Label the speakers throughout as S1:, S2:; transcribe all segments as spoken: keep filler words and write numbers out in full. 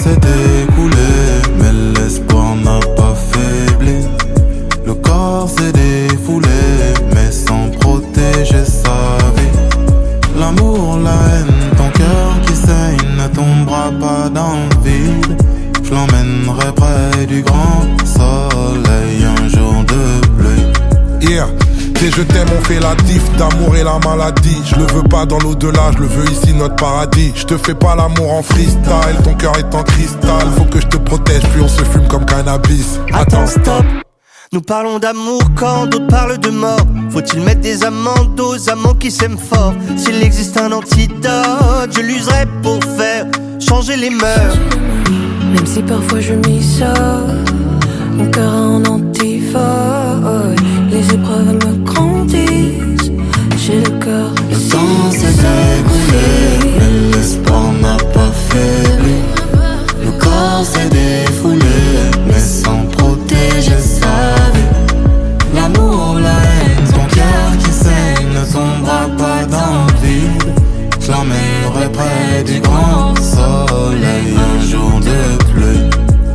S1: s'est écoulé, mais l'espoir n'a pas faibli. Le corps s'est défoulé, mais sans protéger sa vie. L'amour, la haine, ton cœur qui saigne ne tombera pas dans le vide. Je l'emmènerai près du grand soleil un jour de pluie.
S2: Yeah. T'es je t'aime, on fait la diff, d'amour et la maladie. Je le veux pas dans l'au-delà, je le veux ici, notre paradis. Je te fais pas l'amour en freestyle, ton cœur est en cristal. Faut que je te protège, puis on se fume comme cannabis.
S3: Attends, stop. Nous parlons d'amour quand d'autres parlent de mort. Faut-il mettre des amendes aux amants qui s'aiment fort? S'il existe un antidote, je l'userai pour faire changer les mœurs.
S4: Même si parfois je m'isole, mon cœur a un antivol. Les épreuves me grandissent, j'ai le cœur.
S1: Le temps s'est écoulé, mais l'espoir n'a pas faibli. Le corps s'est défoulé, mais sans protéger sa vie. L'amour, la haine, ton cœur qui saigne ne tombera pas dans le vide. Je l'emmènerai près du grand soleil un jour de pluie.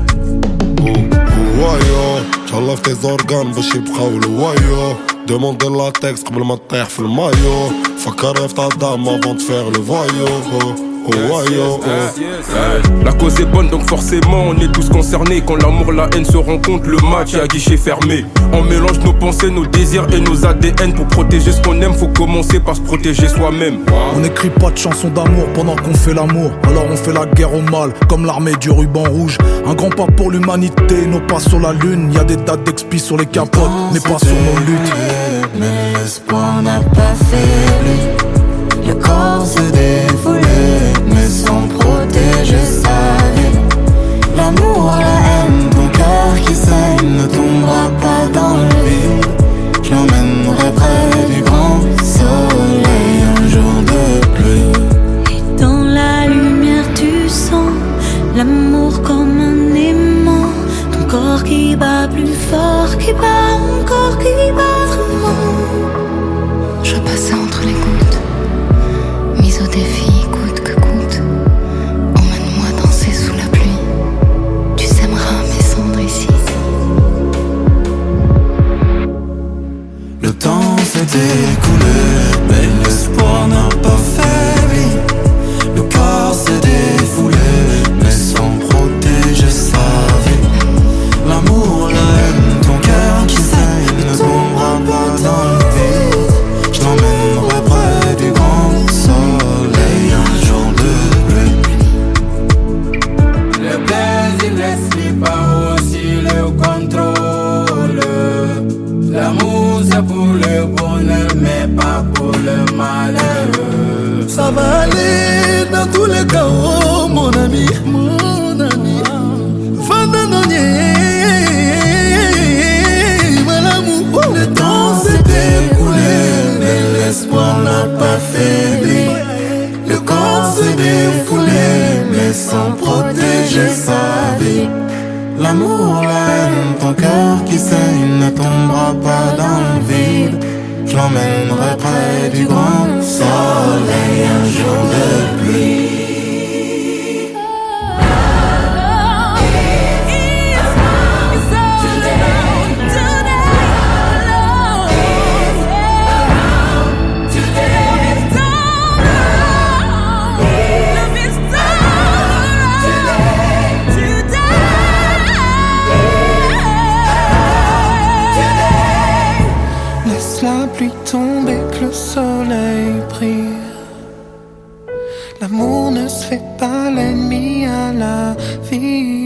S2: وايو تهلا في تيزورغان باش يبقاو الوايو دوموندي لاتكس قبل ما تطيح في المايو فكر في دام avant de faire le voyou. Oh, oh, oh, oh.
S5: La cause est bonne donc forcément on est tous concernés. Quand l'amour, la haine se rencontrent, le match est à guichet fermé. On mélange nos pensées, nos désirs et nos A D N. Pour protéger ce qu'on aime, faut commencer par se protéger soi-même.
S6: On n'écrit pas de chansons d'amour pendant qu'on fait l'amour. Alors on fait la guerre au mal, comme l'armée du ruban rouge. Un grand pas pour l'humanité, nos pas sur la lune. Y'a des dates d'expi sur les capotes, mais pas sur nos luttes.
S1: Mais l'espoir n'a pas faibli. Le corps s'est défoulé, mais sans protéger sa vie. L'amour, la haine, ton cœur qui saigne ne tombera pas dans le vide. Je l'emmènerai près du grand soleil un jour de pluie.
S4: Et dans la lumière tu sens l'amour comme un aimant. Ton corps qui bat plus fort, qui bat encore, qui bat vraiment. Je passais entre les gouttes, mise au défi coûte que coûte. Emmène-moi danser sous la pluie, tu sèmeras mes cendres ici.
S1: Le temps s'est écoulé, mais l'espoir n'a pas faibli. Le corps s'est défoulé, mais sans protéger sa vie. L'amour, la haine, ton cœur qui saigne ne tombera pas dans le vide. Je l'emmènerai près du grand soleil un jour de pluie.
S7: Le plaisir laisse pas aussi le contrôle. L'amour c'est pour le bonheur mais pas pour le malheur.
S3: Ça va aller dans tous les cas, oh mon ami, mon ami.
S1: Le temps s'est écoulé, mais l'espoir n'a pas faibli. Le corps s'est défoulé, mais sans protéger sa vie. L'amour, la haine, ton cœur qui saigne ne tombera pas dans le vide. Je l'emmènerai près du grand soleil un jour de pluie.
S8: La pluie tombe et que le soleil brille. L'amour ne se fait pas l'ennemi à la vie.